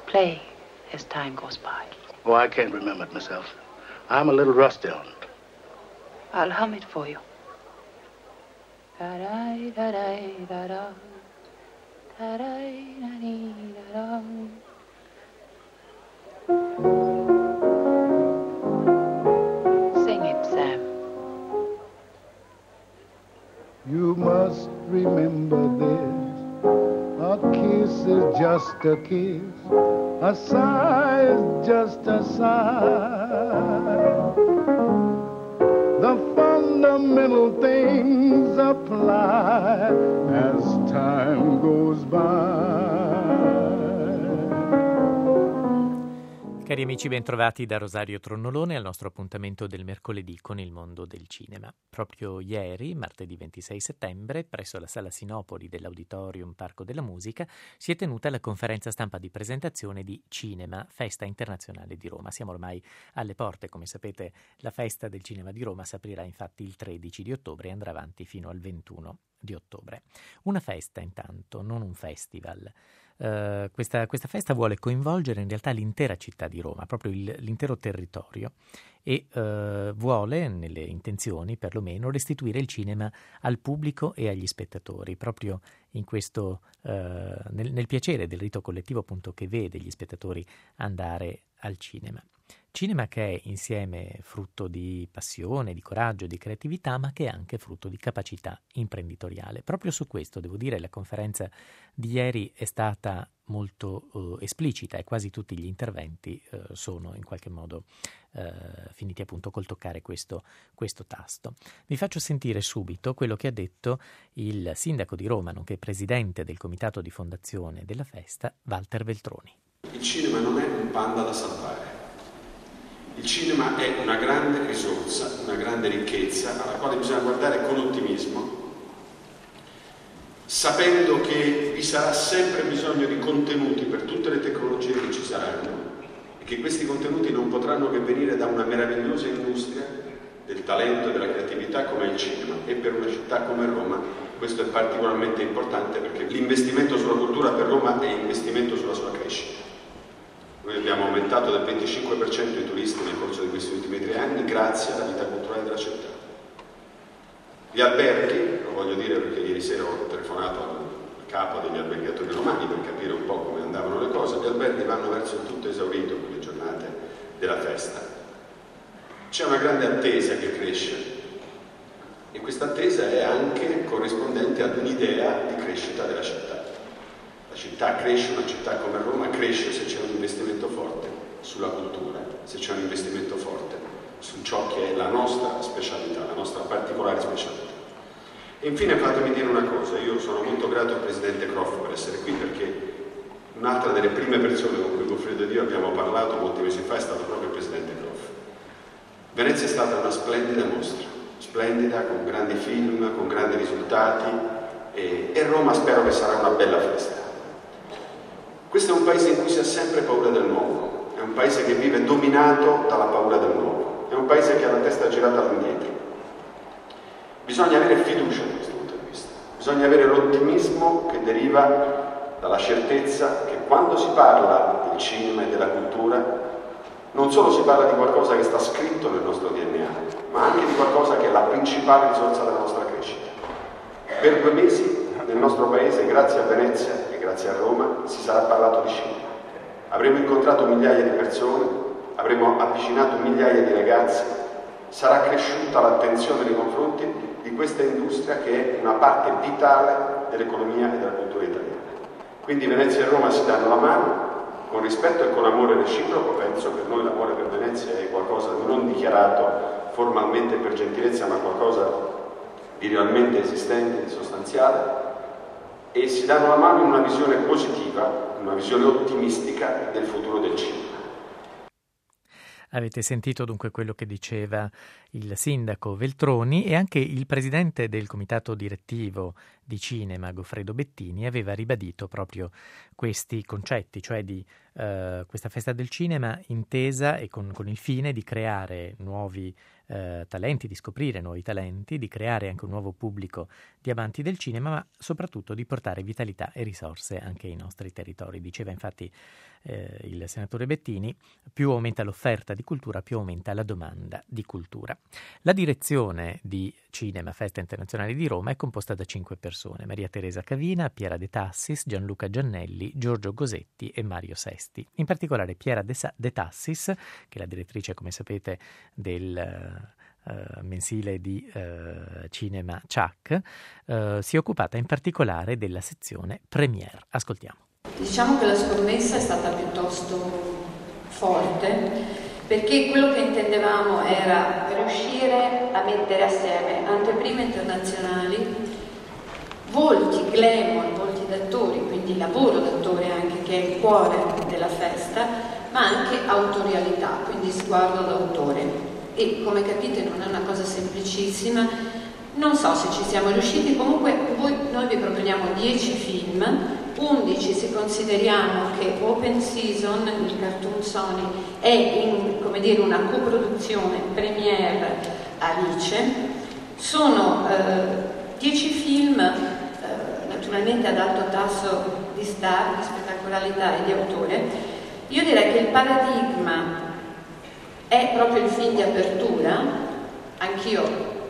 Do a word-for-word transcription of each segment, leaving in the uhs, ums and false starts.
play as time goes by? Oh, I can't remember it myself. I'm a little rusty on it. I'll hum it for you. Da-da, da-da, da-da. Da-da, da-da, da-da. Sing it, Sam. You must remember this. A kiss is just a kiss. A sigh is just a sigh. The fundamental things apply as time goes by. Cari amici, bentrovati da Rosario Tronnolone al nostro appuntamento del mercoledì con il mondo del cinema. Proprio ieri, martedì ventisei settembre, presso la Sala Sinopoli dell'Auditorium Parco della Musica, si è tenuta la conferenza stampa di presentazione di Cinema, Festa Internazionale di Roma. Siamo ormai alle porte, come sapete la Festa del Cinema di Roma si aprirà infatti il tredici di ottobre e andrà avanti fino al ventuno di ottobre. Una festa intanto, non un festival. Uh, questa, questa festa vuole coinvolgere in realtà l'intera città di Roma, proprio il, l'intero territorio, e uh, vuole, nelle intenzioni perlomeno, restituire il cinema al pubblico e agli spettatori, proprio in questo, uh, nel, nel piacere del rito collettivo appunto che vede gli spettatori andare al cinema. Cinema che è insieme frutto di passione, di coraggio, di creatività, ma che è anche frutto di capacità imprenditoriale. Proprio su questo, devo dire, la conferenza di ieri è stata molto uh, esplicita e quasi tutti gli interventi uh, sono in qualche modo uh, finiti appunto col toccare questo, questo tasto. Vi faccio sentire subito quello che ha detto il sindaco di Roma, nonché presidente del comitato di fondazione della festa, Walter Veltroni. Il cinema non è un panda da salvare. Il cinema è una grande risorsa, una grande ricchezza alla quale bisogna guardare con ottimismo, sapendo che vi sarà sempre bisogno di contenuti per tutte le tecnologie che ci saranno e che questi contenuti non potranno che venire da una meravigliosa industria del talento e della creatività come il cinema, e per una città come Roma questo è particolarmente importante perché l'investimento sulla cultura per Roma è investimento sulla sua crescita. Noi abbiamo aumentato del venticinque per cento i turisti nel corso di questi ultimi tre anni grazie alla vita culturale della città. Gli alberghi, lo voglio dire perché ieri sera ho telefonato al capo degli albergatori romani per capire un po' come andavano le cose, gli alberghi vanno verso il tutto esaurito per le giornate della festa. C'è una grande attesa che cresce e questa attesa è anche corrispondente ad un'idea di crescita della città. La città cresce, una città come Roma cresce se c'è un investimento forte sulla cultura, se c'è un investimento forte su ciò che è la nostra specialità, la nostra particolare specialità. E infine fatemi dire una cosa, io sono molto grato al Presidente Croft per essere qui perché un'altra delle prime persone con cui Goffredo ed io abbiamo parlato molti mesi fa è stato proprio il Presidente Croft. Venezia è stata una splendida mostra, splendida, con grandi film, con grandi risultati e, e Roma spero che sarà una bella festa. Questo è un paese in cui si ha sempre paura del nuovo, è un paese che vive dominato dalla paura del nuovo, è un paese che ha la testa girata all'indietro. Bisogna avere fiducia da questo punto di vista, bisogna avere l'ottimismo che deriva dalla certezza che quando si parla del cinema e della cultura non solo si parla di qualcosa che sta scritto nel nostro D N A, ma anche di qualcosa che è la principale risorsa della nostra crescita. Per due mesi nel nostro paese, grazie a Venezia e grazie a Roma, si sarà parlato di cinema. Avremo incontrato migliaia di persone, avremo avvicinato migliaia di ragazzi, sarà cresciuta l'attenzione nei confronti di questa industria che è una parte vitale dell'economia e della cultura italiana. Quindi Venezia e Roma si danno la mano, con rispetto e con amore reciproco. Penso che per noi l'amore per Venezia è qualcosa di non dichiarato formalmente per gentilezza, ma qualcosa di realmente esistente, di sostanziale, e si danno la mano in una visione positiva, una visione ottimistica del futuro del cinema. Avete sentito dunque quello che diceva il sindaco Veltroni, e anche il presidente del comitato direttivo di cinema, Goffredo Bettini, aveva ribadito proprio questi concetti, cioè di uh, questa festa del cinema intesa e con, con il fine di creare nuovi eh, talenti, di scoprire nuovi talenti, di creare anche un nuovo pubblico di amanti del cinema, ma soprattutto di portare vitalità e risorse anche ai nostri territori. Diceva infatti eh, il senatore Bettini, più aumenta l'offerta di cultura, più aumenta la domanda di cultura. La direzione di Cinema Festa Internazionale di Roma è composta da cinque persone: Maria Teresa Cavina, Piera De Tassis, Gianluca Giannelli, Giorgio Gosetti e Mario Sesti. In particolare Piera De, Sa- De Tassis, che è la direttrice, come sapete, del Uh, mensile di uh, cinema C A C, uh, si è occupata in particolare della sezione Premiere. Ascoltiamo. Diciamo che la scommessa è stata piuttosto forte, perché quello che intendevamo era riuscire a mettere assieme anteprime internazionali, volti, glamour, volti d'attori, quindi lavoro d'attore anche, che è il cuore della festa, ma anche autorialità, quindi sguardo d'autore. E come capite non è una cosa semplicissima, non so se ci siamo riusciti. Comunque voi, noi vi proponiamo dieci film, undici se consideriamo che Open Season, il cartoon Sony, è in, come dire, una coproduzione Premiere Alice. Sono eh, dieci film eh, naturalmente ad alto tasso di star, di spettacolalità e di autore. Io direi che il paradigma è proprio il film di apertura. Anch'io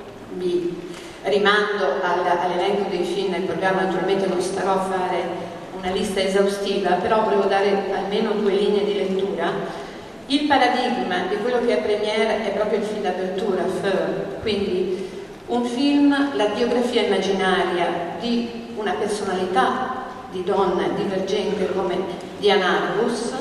vi rimando al, all'elenco dei film nel programma, naturalmente non starò a fare una lista esaustiva, però volevo dare almeno due linee di lettura. Il paradigma di quello che è Premiere è proprio il film d'apertura, Fur, quindi un film, la biografia immaginaria di una personalità di donna divergente come Diana Arbus.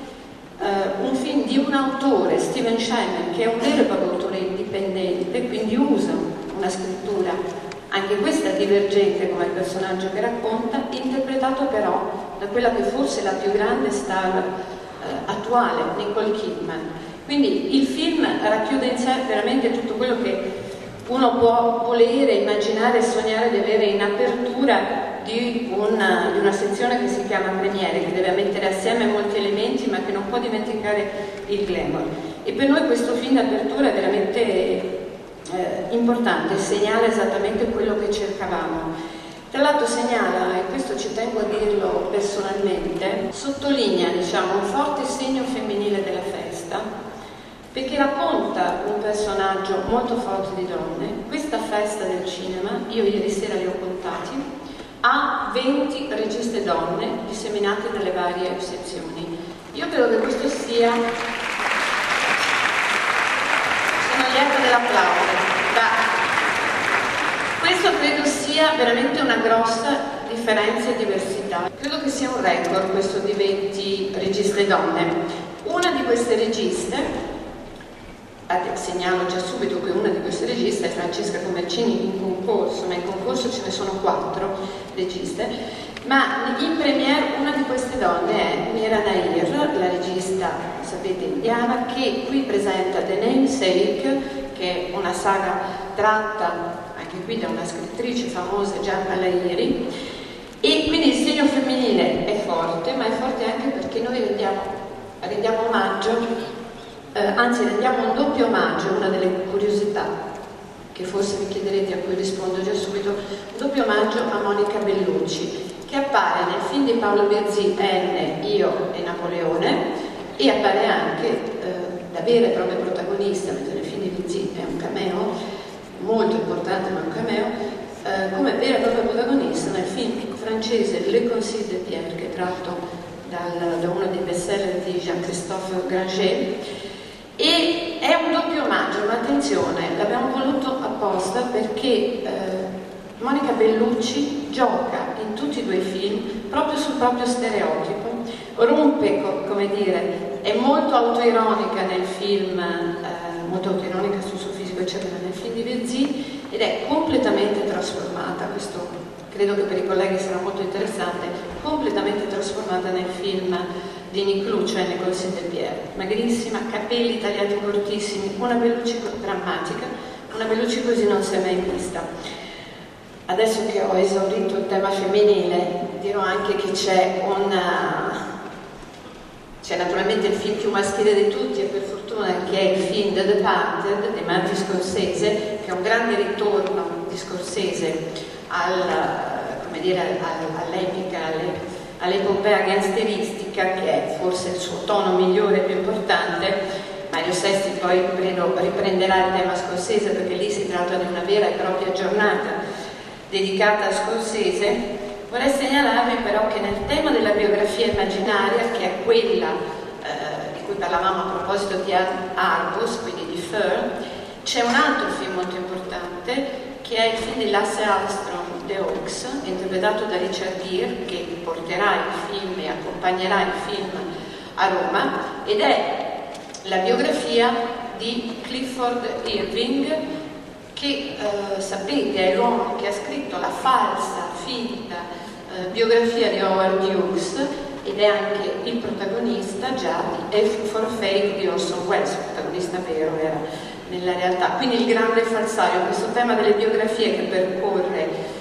Uh, un film di un autore, Steven Shemin, che è un vero e proprio autore indipendente, quindi usa una scrittura, anche questa divergente come il personaggio che racconta, interpretato però da quella che forse è la più grande star uh, attuale, Nicole Kidman. Quindi il film racchiude in sé veramente tutto quello che uno può volere, immaginare e sognare di avere in apertura di una, di una sezione che si chiama Premiere, che deve mettere assieme molti elementi ma che non può dimenticare il glamour. E per noi questo film d'apertura è veramente eh, importante, segnala esattamente quello che cercavamo. Tra l'altro segnala, e questo ci tengo a dirlo personalmente, sottolinea, diciamo, un forte segno femminile della festa, perché racconta un personaggio molto forte di donne. Questa festa del cinema, io ieri sera li ho contati, ha venti registe donne disseminate nelle varie sezioni. Io credo che questo sia... Sono lieta dell'applauso. Questo credo sia veramente una grossa differenza e diversità. Credo che sia un record questo di venti registe donne. Una di queste registe, segnalo già subito che una di queste registe è Francesca Commercini in concorso, ma in concorso ce ne sono quattro registe, ma in premiere una di queste donne è Mira Nair, la regista, sapete, indiana, che qui presenta The Namesake, che è una saga tratta anche qui da una scrittrice famosa, Gianna Lahiri, e quindi il segno femminile è forte, ma è forte anche perché noi rendiamo, rendiamo omaggio Eh, anzi rendiamo un doppio omaggio, una delle curiosità che forse mi chiederete, a cui rispondo già subito, un doppio omaggio a Monica Bellucci, che appare nel film di Paolo Virzì, N, Io e Napoleone, e appare anche eh, da vera e propria protagonista, mentre nel film di Virzì è un cameo, molto importante ma un cameo, eh, come vera e propria protagonista nel film francese Le Concile de Pierre, che è tratto dal, da uno dei bestseller di Jean-Christophe Granger. E è un doppio omaggio, ma attenzione, l'abbiamo voluto apposta perché eh, Monica Bellucci gioca in tutti e due i film proprio sul proprio stereotipo, rompe, co- come dire, è molto autoironica nel film, eh, molto autoironica sul suo fisico eccetera nel film di Virzì, ed è completamente trasformata, questo credo che per i colleghi sarà molto interessante, completamente trasformata nel film di Niclou, cioè Le Concile de Pierre, magrissima, capelli tagliati cortissimi, una Bellucci drammatica, una Bellucci così non si è mai vista. Adesso che ho esaurito il tema femminile, dirò anche che c'è una, C'è naturalmente il film più maschile di tutti, e per fortuna, che è il film The Departed di Martin Scorsese, che è un grande ritorno di Scorsese al, come dire, al, all'epica, alle, all'epopea gangsteristica, che è forse il suo tono migliore e più importante. Mario Sesti poi credo riprenderà il tema Scorsese, perché lì si tratta di una vera e propria giornata dedicata a Scorsese. Vorrei segnalarvi però che nel tema della biografia immaginaria, che è quella eh, di cui parlavamo a proposito di Arbus, quindi di Fur, c'è un altro film molto importante, che è il film di Lasse Hallström, The Hawks, interpretato da Richard Gere, che porterà il film e accompagnerà il film a Roma, ed è la biografia di Clifford Irving, che eh, sapete è l'uomo che ha scritto la falsa, finta eh, biografia di Howard Hughes, ed è anche il protagonista già di F for Fake di Orson Welles. Il protagonista vero era nella realtà, quindi il grande falsario. Questo tema delle biografie che percorre,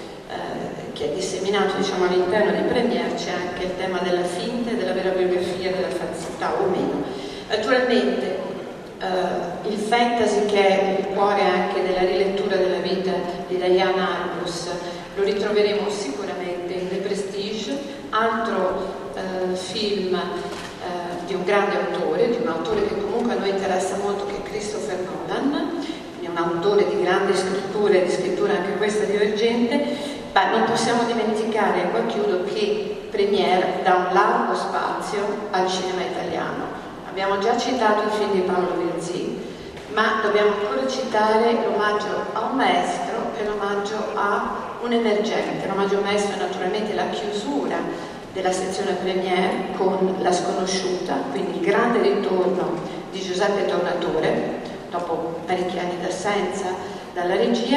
eh, che è disseminato, diciamo, all'interno dei Premiere, c'è anche il tema della finta e della vera biografia, della falsità o meno. Naturalmente Uh, il fantasy, che è il cuore anche della rilettura della vita di Diane Arbus, lo ritroveremo sicuramente in The Prestige, altro uh, film uh, di un grande autore, di un autore che comunque a noi interessa molto, che è Christopher Nolan, è un autore di grande scrittura e di scrittura anche questa divergente, ma non possiamo dimenticare, e qua chiudo, che Premiere dà un largo spazio al cinema italiano. Abbiamo già citato il film di Paolo Virzì, ma dobbiamo ancora citare l'omaggio a un maestro e l'omaggio a un emergente. L'omaggio a un maestro è naturalmente la chiusura della sezione Premiere con La sconosciuta, quindi il grande ritorno di Giuseppe Tornatore, dopo parecchi anni d'assenza dalla regia,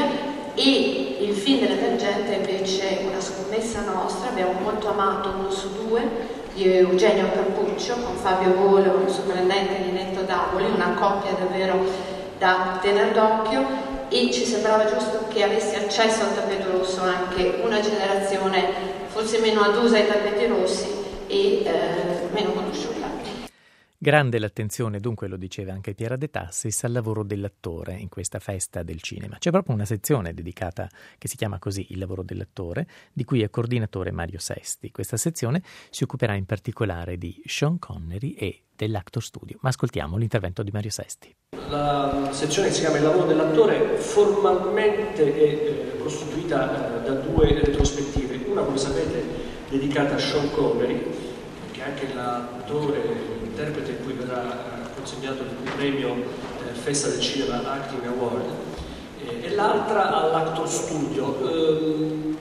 e il film dell'emergente invece una scommessa nostra. Abbiamo molto amato Uno su due, di Eugenio Cappuccio, con Fabio Volo, il sovrintendente di Netto Davoli, una coppia davvero da tener d'occhio, e ci sembrava giusto che avesse accesso al tappeto rosso anche una generazione forse meno adusa ai tappeti rossi e eh, meno conosciuta. Grande l'attenzione, dunque, lo diceva anche Piera De Tassis, al lavoro dell'attore in questa festa del cinema. C'è proprio una sezione dedicata, che si chiama così, il lavoro dell'attore, di cui è coordinatore Mario Sesti. Questa sezione si occuperà in particolare di Sean Connery e dell'Actor Studio. Ma ascoltiamo l'intervento di Mario Sesti. La sezione che si chiama il lavoro dell'attore formalmente è eh, costituita eh, da due retrospettive. Una, come sapete, dedicata a Sean Connery, che è anche l'attore, interprete in cui verrà consegnato il premio eh, Festa del Cinema Acting Award, eh, e l'altra all'Actor Studio. Ehm,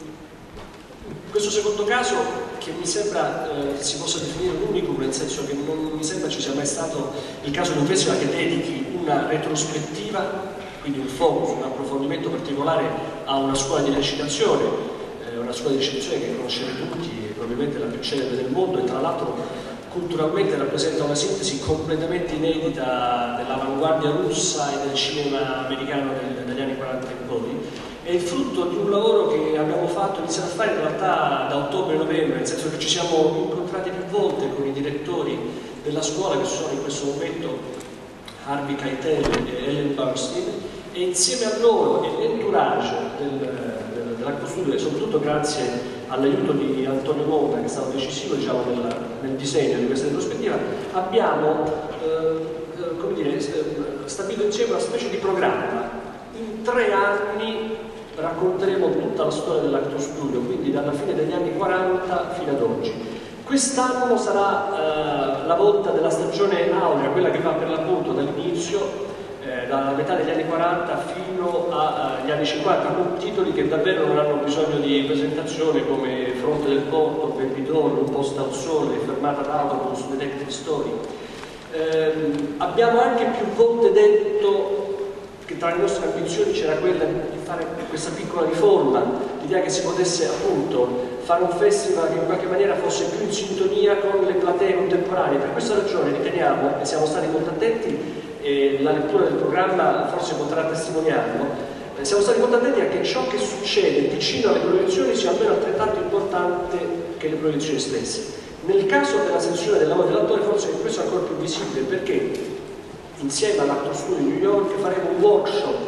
questo secondo caso, che mi sembra eh, si possa definire un unicum, nel senso che non mi sembra ci sia mai stato il caso di un festival che dedichi una retrospettiva, quindi un focus, un approfondimento particolare a una scuola di recitazione, eh, una scuola di recitazione che conoscete tutti, è probabilmente la più celebre del mondo, e tra l'altro culturalmente rappresenta una sintesi completamente inedita dell'avanguardia russa e del cinema americano del, degli anni quaranta in poi. È il frutto di un lavoro che abbiamo fatto, iniziato a fare in realtà da ottobre-novembre, nel senso che ci siamo incontrati più volte con i direttori della scuola, che sono in questo momento Harvey Keitel e Ellen Burstyn, e insieme a loro e l'entourage del, del, dell'Actor Studio, e soprattutto grazie all'aiuto di Antonio Monta, che è stato decisivo, diciamo, nel, nel disegno di questa retrospettiva, abbiamo eh, come dire, stabilito insieme una specie di programma. In tre anni racconteremo tutta la storia dell'Actor Studio, quindi dalla fine degli anni quaranta fino ad oggi. Quest'anno sarà eh, la volta della stagione aurea, quella che va per l'appunto dall'inizio, eh, dalla metà degli anni quaranta fino agli anni cinquanta, con titoli che davvero non hanno bisogno di presentazione, come Fronte del Porto, Baby Doll, Un posto al sole, Fermata d'autobus, Detective Story. Eh, abbiamo anche più volte detto che tra le nostre ambizioni c'era quella di fare questa piccola riforma, l'idea che si potesse appunto fare un festival che in qualche maniera fosse più in sintonia con le platee contemporanee. Per questa ragione riteniamo, e siamo stati molto attenti, e la lettura del programma forse potrà testimoniarlo, eh, siamo stati molto attenti a che ciò che succede vicino alle proiezioni sia almeno altrettanto importante che le proiezioni stesse. Nel caso della sezione del lavoro dell'attore forse questo è ancora più visibile, perché insieme all'Actor Studio di New York faremo un workshop,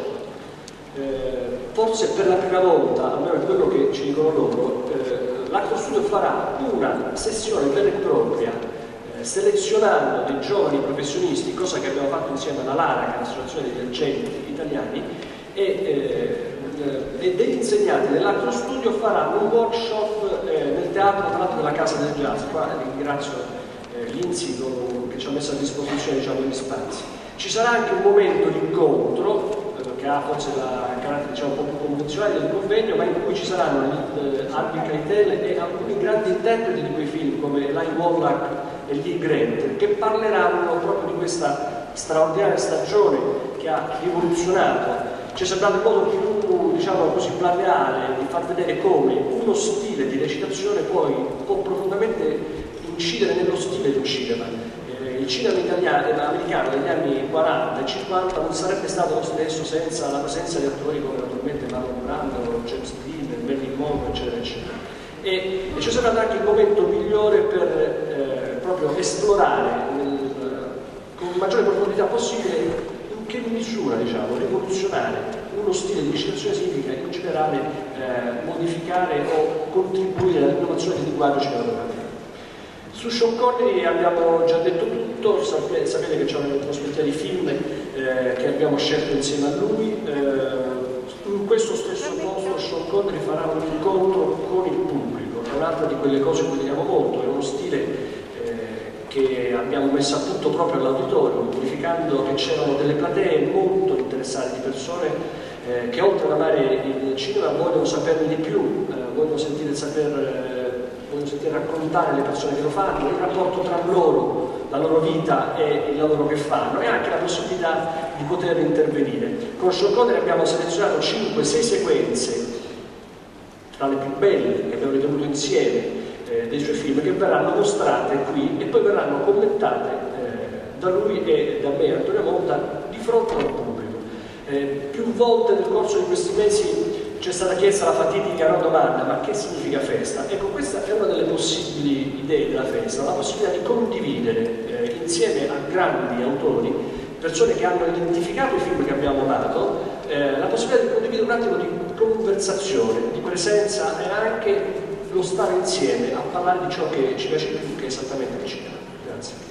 eh, forse per la prima volta, almeno è quello che ci dicono loro, eh, l'Actor Studio farà una sessione vera e propria, eh, selezionando dei giovani professionisti, cosa che abbiamo fatto insieme alla LARA, che è l'Associazione degli Agenti Italiani, e, eh, e degli insegnanti dell'Actor Studio faranno un workshop eh, nel teatro, tra l'altro della Casa del Jazz. Qua ringrazio eh, Lindsay che ci ha messo a disposizione, diciamo, gli spazi. Ci sarà anche un momento di incontro eh, che ha forse la carattere, diciamo, un po' più convenzionale del convegno, ma in cui ci saranno eh, Harvey Keitel e alcuni grandi interpreti di quei film come Eli Wallach e Lee Grant, che parleranno proprio di questa straordinaria stagione che ha rivoluzionato. Ci è sembrato il modo più, diciamo così, plateale di far vedere come uno stile di recitazione poi può profondamente incidere nello stile del cinema. Eh, il cinema italiano, americano degli anni quaranta e cinquanta non sarebbe stato lo stesso senza la presenza di attori come naturalmente Marlon Brando, James Dean, Marilyn Monroe, eccetera, eccetera. E, e ci è sembrato anche il momento migliore per eh, proprio esplorare nel, con maggiore profondità possibile che misura, diciamo, rivoluzionare uno stile di recitazione significa in generale eh, modificare o contribuire all'innovazione del linguaggio cinematografico. Su Sean Connery abbiamo già detto tutto, sapete, sapete che c'è una prospettiva di film eh, che abbiamo scelto insieme a lui. Eh, in questo stesso posto Sean Connery farà un incontro con il pubblico, è un'altra di quelle cose che vediamo molto, è uno stile che abbiamo messo a punto proprio all'auditorio, verificando che c'erano delle platee molto interessate di persone eh, che oltre ad amare il cinema vogliono saperne di più, eh, vogliono sentire, saper, eh, vogliono sentire raccontare le persone che lo fanno, il rapporto tra loro, la loro vita e il lavoro che fanno, e anche la possibilità di poter intervenire. Con Sean Connery abbiamo selezionato cinque sei sequenze, tra le più belle che abbiamo ritenuto insieme, dei suoi film, che verranno mostrate qui e poi verranno commentate eh, da lui e da me, Antonio Monta, di fronte al pubblico. Eh, più volte nel corso di questi mesi c'è stata chiesta la fatidica no domanda: ma che significa festa? Ecco, questa è una delle possibili idee della festa, la possibilità di condividere eh, insieme a grandi autori, persone che hanno identificato i film che abbiamo dato, eh, la possibilità di condividere un attimo di conversazione, di presenza e anche lo stare insieme a parlare di ciò che ci piace più, che è esattamente il cinema. Grazie.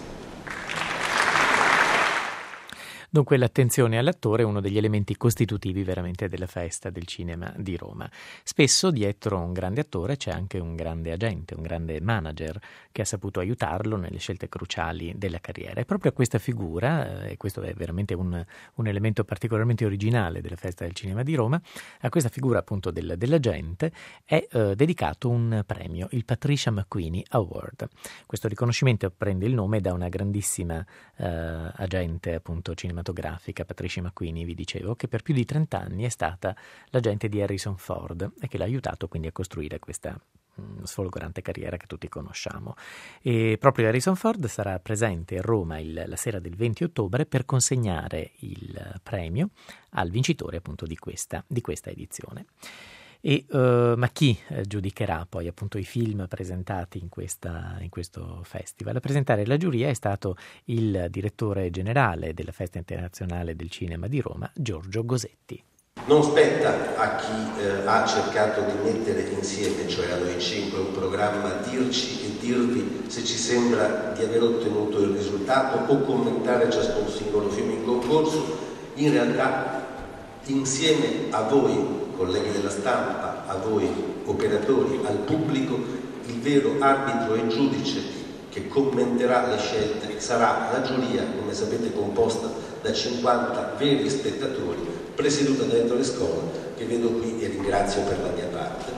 Dunque l'attenzione all'attore è uno degli elementi costitutivi veramente della festa del cinema di Roma. Spesso dietro un grande attore c'è anche un grande agente, un grande manager che ha saputo aiutarlo nelle scelte cruciali della carriera. E proprio a questa figura, e questo è veramente un, un elemento particolarmente originale della festa del cinema di Roma, a questa figura appunto del, dell'agente è eh, dedicato un premio, il Patricia McQueenie Award. Questo riconoscimento prende il nome da una grandissima eh, agente appunto cinematografica, Patricia McQueenie, vi dicevo, che per più di trenta anni è stata l'agente di Harrison Ford e che l'ha aiutato quindi a costruire questa mh, sfolgorante carriera che tutti conosciamo. E proprio Harrison Ford sarà presente a Roma il, la sera del venti ottobre per consegnare il premio al vincitore appunto di questa, di questa edizione. E, uh, ma chi eh, giudicherà poi appunto i film presentati in, questa, in questo festival? A presentare la giuria è stato il direttore generale della Festa Internazionale del Cinema di Roma, Giorgio Gosetti. Non spetta a chi eh, ha cercato di mettere insieme, cioè a noi cinque, un programma, dirci e dirvi se ci sembra di aver ottenuto il risultato o commentare ciascun singolo film in concorso. In realtà, insieme a voi colleghi della stampa, a voi operatori, al pubblico, il vero arbitro e giudice che commenterà le scelte sarà la giuria, come sapete, composta da cinquanta veri spettatori, presieduta da Ettore Scola, che vedo qui e ringrazio per la mia parte.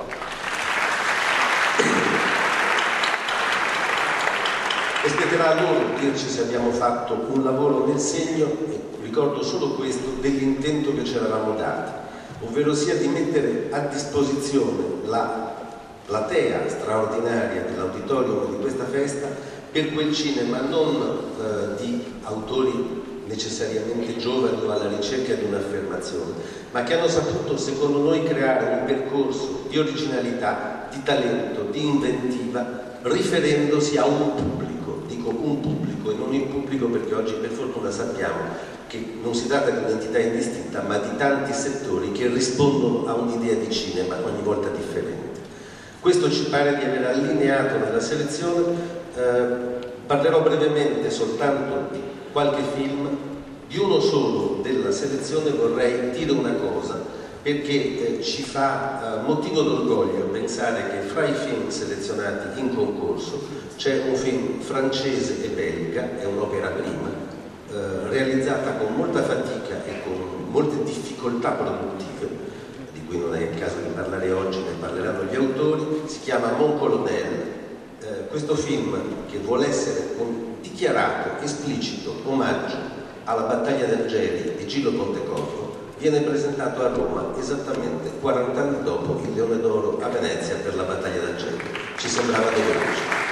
E spetterà a loro dirci se abbiamo fatto un lavoro nel segno, e ricordo solo questo, dell'intento che ci eravamo dati, ovvero sia di mettere a disposizione la platea straordinaria dell'auditorium di questa festa per quel cinema non eh, di autori necessariamente giovani o alla ricerca di un'affermazione, ma che hanno saputo, secondo noi, creare un percorso di originalità, di talento, di inventiva riferendosi a un pubblico. Dico un pubblico e non il pubblico perché oggi per fortuna sappiamo che non si tratta di un'entità indistinta, ma di tanti settori che rispondono a un'idea di cinema ogni volta differente. Questo ci pare di aver allineato nella selezione. Eh, parlerò brevemente soltanto di qualche film, di uno solo della selezione vorrei dire una cosa, perché eh, ci fa eh, motivo d'orgoglio pensare che fra i film selezionati in concorso c'è un film francese e belga, è un'opera prima, Eh, realizzata con molta fatica e con molte difficoltà produttive, di cui non è il caso di parlare oggi, ne parleranno gli autori. Si chiama Mon Colonel. Eh, questo film, che vuole essere un dichiarato, esplicito omaggio alla battaglia d'Algeri di Gillo Pontecorvo, viene presentato a Roma esattamente quaranta anni dopo il Leone d'Oro a Venezia per la battaglia d'Algeri. Ci sembrava doveroso.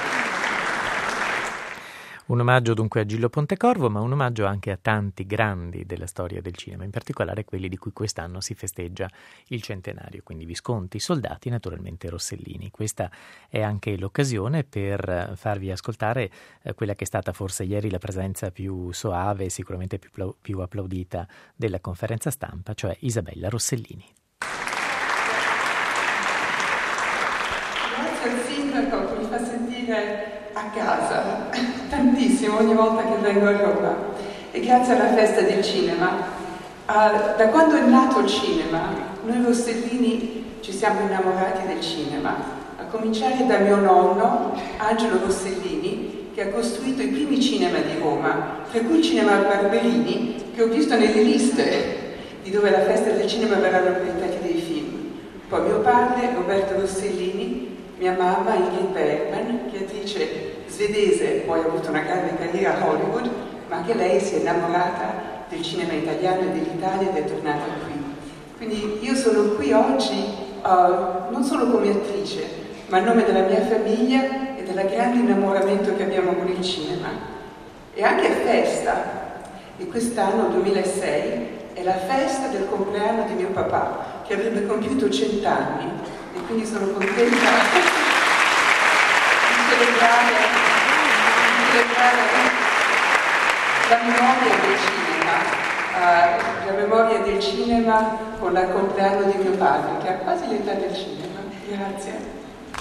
Un omaggio dunque a Gillo Pontecorvo, ma un omaggio anche a tanti grandi della storia del cinema, in particolare quelli di cui quest'anno si festeggia il centenario, quindi Visconti, Soldati e naturalmente Rossellini. Questa è anche l'occasione per farvi ascoltare eh, quella che è stata forse ieri la presenza più soave e sicuramente più, plau- più applaudita della conferenza stampa, cioè Isabella Rossellini. Grazie al sindaco che mi fa sentire a casa tantissimo ogni volta che vengo a Roma, e grazie alla festa del cinema. Uh, da quando è nato il cinema, noi Rossellini ci siamo innamorati del cinema, a cominciare da mio nonno Angelo Rossellini, che ha costruito i primi cinema di Roma, tra cui il cinema Barberini, che ho visto nelle liste di dove alla festa del cinema verranno presentati dei film. Poi mio padre Roberto Rossellini, mia mamma Ingrid Bergman, che è attrice svedese, poi ha avuto una grande carriera a Hollywood, ma anche lei si è innamorata del cinema italiano e dell'Italia ed è tornata qui. Quindi io sono qui oggi uh, non solo come attrice, ma a nome della mia famiglia e del grande innamoramento che abbiamo con il cinema. E anche a festa, e quest'anno, duemilasei, è la festa del compleanno di mio papà, che avrebbe compiuto cent'anni, e quindi sono contenta di celebrare, di celebrare la memoria del cinema, uh, la memoria del cinema con il compleanno di mio padre, che ha quasi l'età del cinema. Grazie.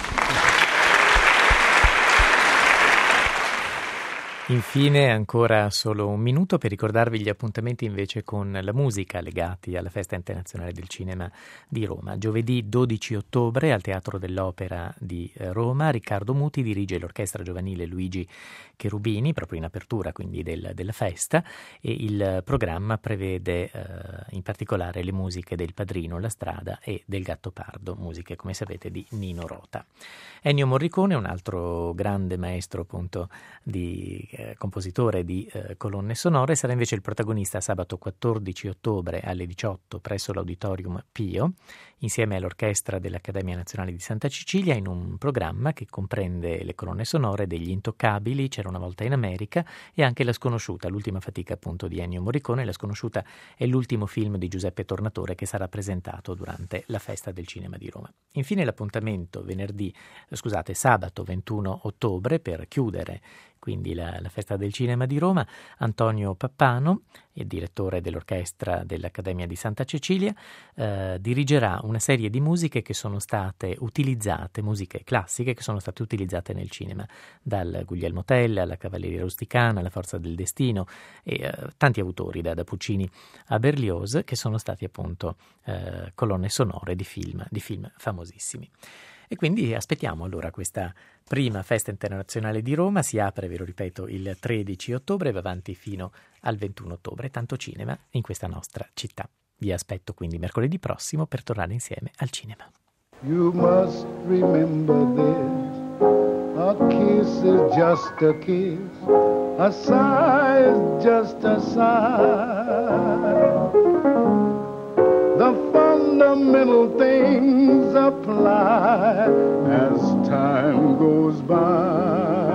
Infine ancora solo un minuto per ricordarvi gli appuntamenti invece con la musica legati alla Festa Internazionale del Cinema di Roma. Giovedì dodici ottobre al Teatro dell'Opera di Roma Riccardo Muti dirige l'orchestra giovanile Luigi Cherubini, proprio in apertura quindi del, della festa, e il programma prevede eh, in particolare le musiche del Padrino, La Strada e del Gattopardo, musiche come sapete di Nino Rota. Ennio Morricone, un altro grande maestro appunto di eh, compositore di eh, colonne sonore, sarà invece il protagonista sabato quattordici ottobre alle diciotto presso l'Auditorium Pio, insieme all'orchestra dell'Accademia Nazionale di Santa Cecilia, in un programma che comprende le colonne sonore degli Intoccabili, C'era una volta in America, e anche La Sconosciuta, l'ultima fatica appunto di Ennio Morricone. La Sconosciuta è l'ultimo film di Giuseppe Tornatore che sarà presentato durante la Festa del Cinema di Roma. Infine l'appuntamento venerdì, scusate, sabato ventuno ottobre, per chiudere quindi la, la Festa del Cinema di Roma, Antonio Pappano, il direttore dell'orchestra dell'Accademia di Santa Cecilia, eh, dirigerà una serie di musiche che sono state utilizzate, musiche classiche che sono state utilizzate nel cinema, dal Guglielmo Tell alla Cavalleria Rusticana, alla Forza del Destino, e eh, tanti autori, da, da Puccini a Berlioz, che sono stati appunto eh, colonne sonore di film, di film famosissimi. E quindi aspettiamo allora questa prima Festa Internazionale di Roma. Si apre, ve lo ripeto, il tredici ottobre e va avanti fino al ventuno ottobre. Tanto cinema in questa nostra città. Vi aspetto quindi mercoledì prossimo per tornare insieme al cinema. You must remember this. A kiss is just a kiss. A sigh is just a sigh. The fundamental things apply as time goes by.